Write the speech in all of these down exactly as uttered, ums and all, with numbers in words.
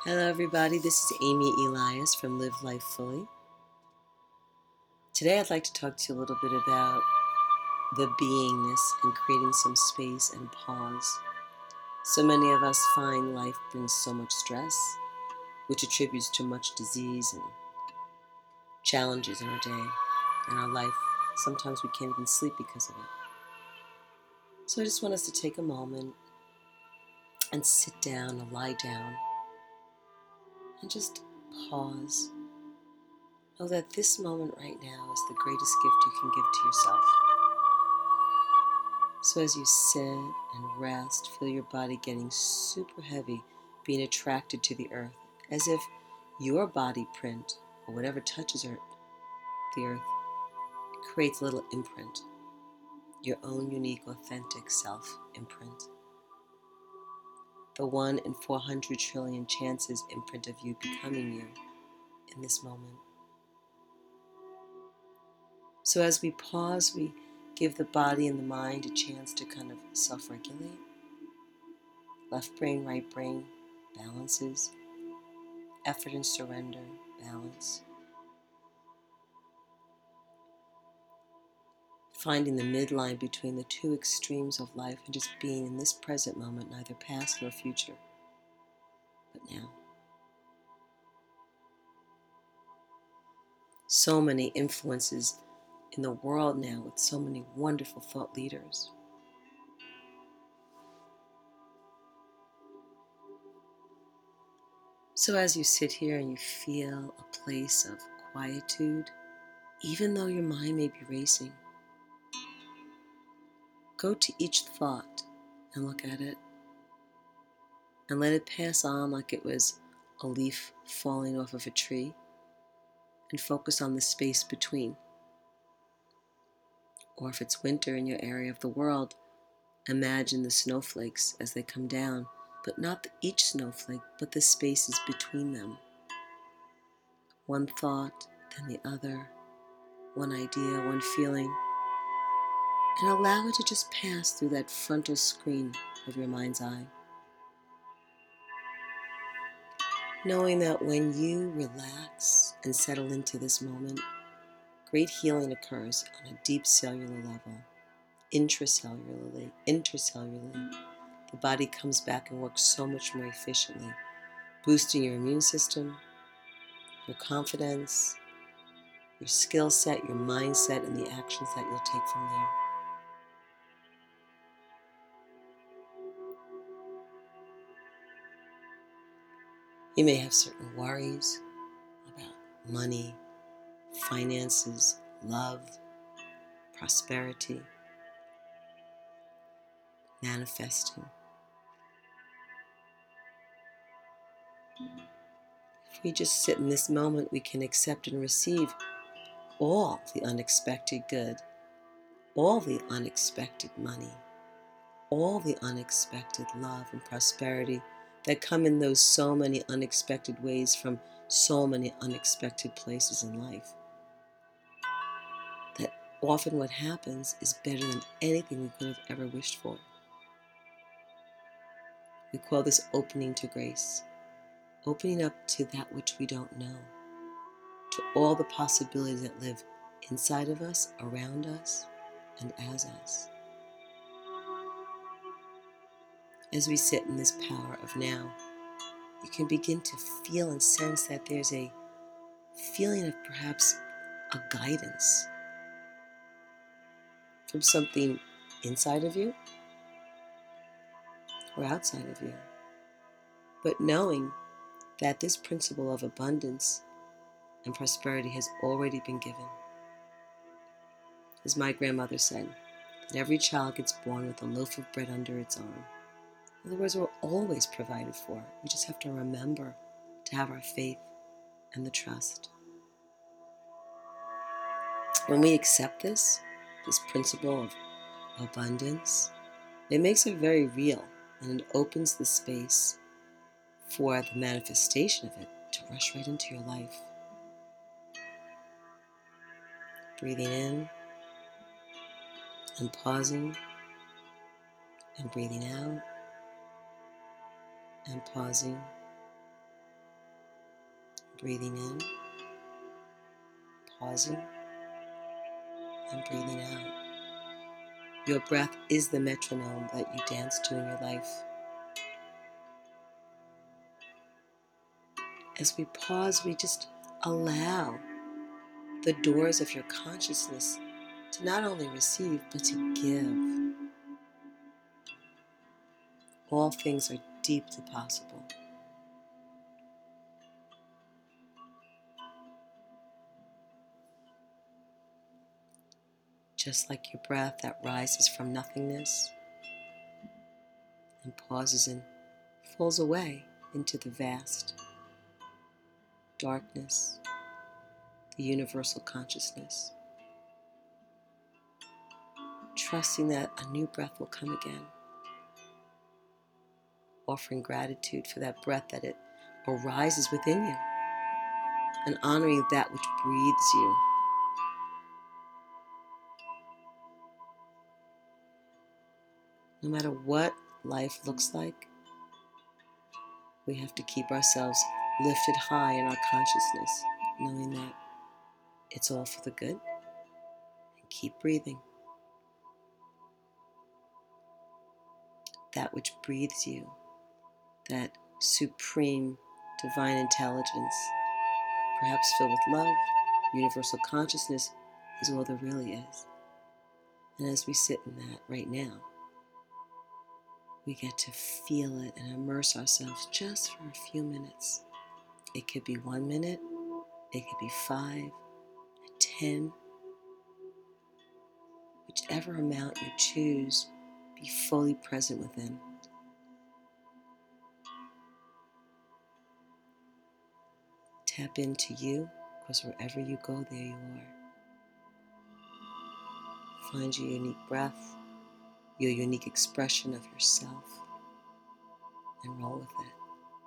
Hello everybody, this is Amy Elias from Live Life Fully. Today I'd like to talk to you a little bit about the beingness and creating some space and pause. So many of us find life brings so much stress, which attributes to much disease and challenges in our day and our life. Sometimes we can't even sleep because of it. So I just want us to take a moment and sit down or lie down and just pause. Know that this moment right now is the greatest gift you can give to yourself. So as you sit and rest, feel your body getting super heavy, being attracted to the earth, as if your body print, or whatever touches the earth, creates a little imprint, your own unique, authentic self imprint. The one in four hundred trillion chances imprint of you becoming you in this moment. So as we pause, we give the body and the mind a chance to kind of self-regulate. Left brain, right brain balances. Effort and surrender, balance. Finding the midline between the two extremes of life and just being in this present moment, neither past nor future, but now. So many influences in the world now with so many wonderful thought leaders. So as you sit here and you feel a place of quietude, even though your mind may be racing, go to each thought and look at it and let it pass on like it was a leaf falling off of a tree, and focus on the space between. Or if it's winter in your area of the world, imagine the snowflakes as they come down, but not each snowflake, but the spaces between them. One thought, then the other, one idea, one feeling, and allow it to just pass through that frontal screen of your mind's eye. Knowing that when you relax and settle into this moment, great healing occurs on a deep cellular level, intracellularly, intercellularly. The body comes back and works so much more efficiently, boosting your immune system, your confidence, your skill set, your mindset, and the actions that you'll take from there. You may have certain worries about money, finances, love, prosperity, manifesting. If we just sit in this moment, we can accept and receive all the unexpected good, all the unexpected money, all the unexpected love and prosperity that come in those so many unexpected ways from so many unexpected places in life. That often what happens is better than anything we could have ever wished for. We call this opening to grace, opening up to that which we don't know, to all the possibilities that live inside of us, around us, and as us. As we sit in this power of now, you can begin to feel and sense that there's a feeling of perhaps a guidance from something inside of you or outside of you. But knowing that this principle of abundance and prosperity has already been given. As my grandmother said, that every child gets born with a loaf of bread under its arm. In other words, we're always provided for. We just have to remember to have our faith and the trust. When we accept this, this principle of abundance, it makes it very real, and it opens the space for the manifestation of it to rush right into your life. Breathing in and pausing and breathing out and pausing Breathing in, pausing, and breathing out. Your breath is the metronome that you dance to in your life. As we pause, we just allow the doors of your consciousness to not only receive, but to give. All things are deeply possible. Just like your breath that rises from nothingness and pauses and falls away into the vast darkness, the universal consciousness, trusting that a new breath will come again, offering gratitude for that breath that it arises within you, and honoring that which breathes you. No matter what life looks like, we have to keep ourselves lifted high in our consciousness, knowing that it's all for the good, and keep breathing. That which breathes you, that supreme divine intelligence, perhaps filled with love, universal consciousness, is all there really is. And as we sit in that right now, we get to feel it and immerse ourselves just for a few minutes. It could be one minute, it could be five, ten, whichever amount you choose, be fully present within. Tap into you, because wherever you go, there you are. Find your unique breath, your unique expression of yourself, and roll with it.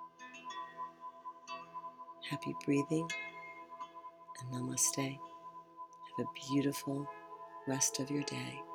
Happy breathing, and namaste. Have a beautiful rest of your day.